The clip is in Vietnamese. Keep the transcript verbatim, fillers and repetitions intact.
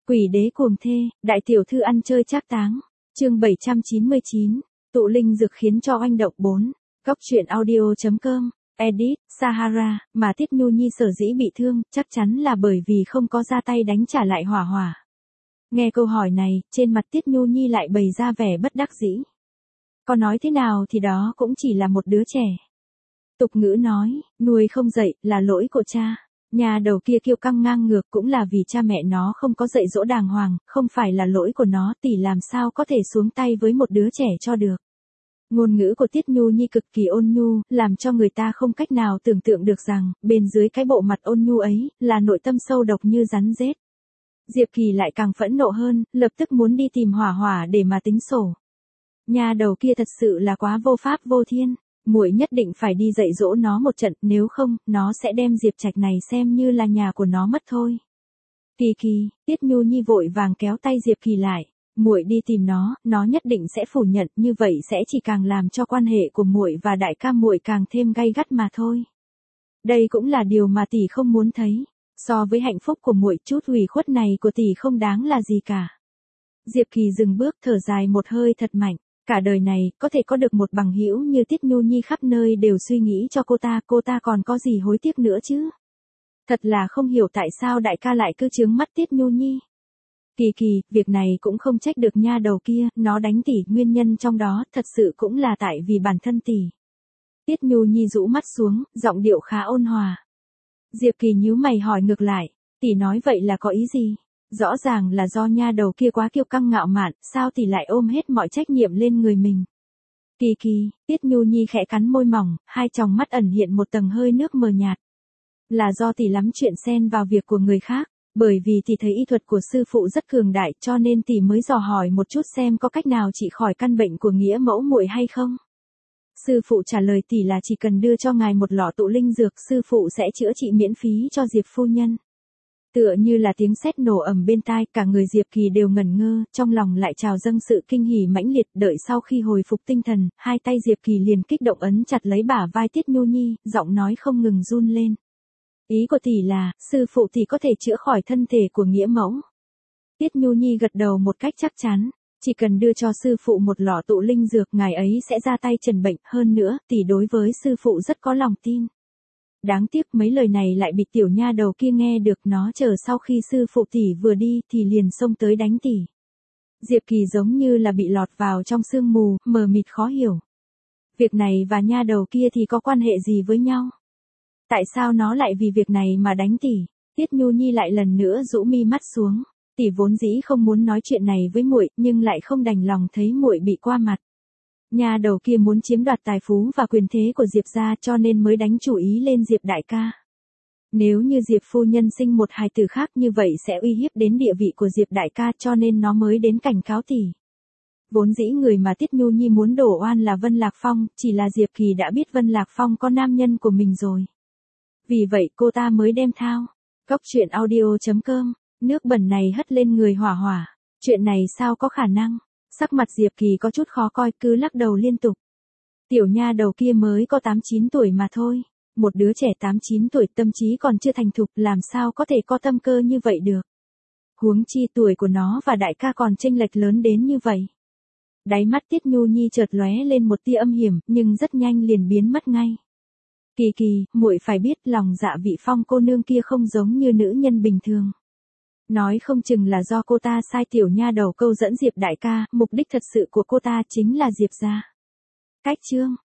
Quỷ đế cuồng thê, đại tiểu thư ăn chơi trác táng. Chương bảy trăm chín mươi chín, tụ linh dược khiến cho oanh động bốn. Góc truyện audio.com, edit, Sahara, mà Tiết Nhu Nhi sở dĩ bị thương, chắc chắn là bởi vì không có ra tay đánh trả lại Hỏa Hỏa. Nghe câu hỏi này, trên mặt Tiết Nhu Nhi lại bày ra vẻ bất đắc dĩ. Có nói thế nào thì đó cũng chỉ là một đứa trẻ. Tục ngữ nói, nuôi không dạy, là lỗi của cha. Nhà đầu kia kiêu căng ngang ngược cũng là vì cha mẹ nó không có dạy dỗ đàng hoàng, không phải là lỗi của nó, tỷ làm sao có thể xuống tay với một đứa trẻ cho được. Ngôn ngữ của Tiết Nhu Nhi cực kỳ ôn nhu, làm cho người ta không cách nào tưởng tượng được rằng, bên dưới cái bộ mặt ôn nhu ấy, là nội tâm sâu độc như rắn rết. Diệp Kỳ lại càng phẫn nộ hơn, lập tức muốn đi tìm Hỏa Hỏa để mà tính sổ. Nhà đầu kia thật sự là quá vô pháp vô thiên. Muội nhất định phải đi dạy dỗ nó một trận, nếu không, nó sẽ đem Diệp Trạch này xem như là nhà của nó mất thôi. Kỳ Kỳ, Tiết Nhu Nhi vội vàng kéo tay Diệp Kỳ lại. Muội đi tìm nó, nó nhất định sẽ phủ nhận, như vậy sẽ chỉ càng làm cho quan hệ của muội và đại ca muội càng thêm gay gắt mà thôi. Đây cũng là điều mà tỷ không muốn thấy. So với hạnh phúc của muội, chút ủy khuất này của tỷ không đáng là gì cả. Diệp Kỳ dừng bước, thở dài một hơi thật mạnh. Cả đời này, có thể có được một bằng hữu như Tiết Nhu Nhi khắp nơi đều suy nghĩ cho cô ta, cô ta còn có gì hối tiếc nữa chứ? Thật là không hiểu tại sao đại ca lại cứ chướng mắt Tiết Nhu Nhi. Kỳ Kỳ, việc này cũng không trách được nha đầu kia, nó đánh tỷ, nguyên nhân trong đó, thật sự cũng là tại vì bản thân tỷ. Tiết Nhu Nhi rũ mắt xuống, giọng điệu khá ôn hòa. Diệp Kỳ nhíu mày hỏi ngược lại, tỷ nói vậy là có ý gì? Rõ ràng là do nha đầu kia quá kiêu căng ngạo mạn, sao tỷ lại ôm hết mọi trách nhiệm lên người mình. Kỳ Kỳ, Tiết Nhu Nhi khẽ cắn môi mỏng, hai tròng mắt ẩn hiện một tầng hơi nước mờ nhạt. Là do tỷ lắm chuyện xen vào việc của người khác, bởi vì tỷ thấy y thuật của sư phụ rất cường đại cho nên tỷ mới dò hỏi một chút xem có cách nào trị khỏi căn bệnh của nghĩa mẫu muội hay không. Sư phụ trả lời tỷ là chỉ cần đưa cho ngài một lọ tụ linh dược, sư phụ sẽ chữa trị miễn phí cho Diệp phu nhân. Tựa như là tiếng sét nổ ầm bên tai, cả người Diệp Kỳ đều ngẩn ngơ, trong lòng lại trào dâng sự kinh hỉ mãnh liệt, đợi sau khi hồi phục tinh thần, hai tay Diệp Kỳ liền kích động ấn chặt lấy bả vai Tiết Nhu Nhi, giọng nói không ngừng run lên. Ý của tỷ là, sư phụ tỷ có thể chữa khỏi thân thể của nghĩa mẫu. Tiết Nhu Nhi gật đầu một cách chắc chắn, chỉ cần đưa cho sư phụ một lọ tụ linh dược, ngài ấy sẽ ra tay trần bệnh, hơn nữa, tỷ đối với sư phụ rất có lòng tin. Đáng tiếc mấy lời này lại bị tiểu nha đầu kia nghe được, nó chờ sau khi sư phụ tỷ vừa đi thì liền xông tới đánh tỷ. Diệp Kỳ giống như là bị lọt vào trong sương mù, mờ mịt khó hiểu. Việc này và nha đầu kia thì có quan hệ gì với nhau? Tại sao nó lại vì việc này mà đánh tỷ? Tiết Nhu Nhi lại lần nữa rũ mi mắt xuống. Tỷ vốn dĩ không muốn nói chuyện này với muội, nhưng lại không đành lòng thấy muội bị qua mặt. Nhà đầu kia muốn chiếm đoạt tài phú và quyền thế của Diệp gia cho nên mới đánh chủ ý lên Diệp đại ca. Nếu như Diệp phu nhân sinh một hài tử khác như vậy sẽ uy hiếp đến địa vị của Diệp đại ca cho nên nó mới đến cảnh cáo tỷ. Vốn dĩ người mà Tiết Nhu Nhi muốn đổ oan là Vân Lạc Phong, chỉ là Diệp Kỳ đã biết Vân Lạc Phong có nam nhân của mình rồi. Vì vậy cô ta mới đem thao. Góc truyện audio.com, nước bẩn này hất lên người Hỏa Hỏa. Chuyện này sao có khả năng? Sắc mặt Diệp Kỳ có chút khó coi, cứ lắc đầu liên tục. Tiểu nha đầu kia mới có tám chín tuổi mà thôi. Một đứa trẻ tám chín tuổi tâm trí còn chưa thành thục, làm sao có thể có tâm cơ như vậy được. Huống chi tuổi của nó và đại ca còn chênh lệch lớn đến như vậy. Đáy mắt Tiết Nhu Nhi chợt lóe lên một tia âm hiểm, nhưng rất nhanh liền biến mất ngay. Kỳ Kỳ, muội phải biết lòng dạ vị Phong cô nương kia không giống như nữ nhân bình thường. Nói không chừng là do cô ta sai tiểu nha đầu câu dẫn Diệp đại ca, mục đích thật sự của cô ta chính là Diệp gia. Cách chương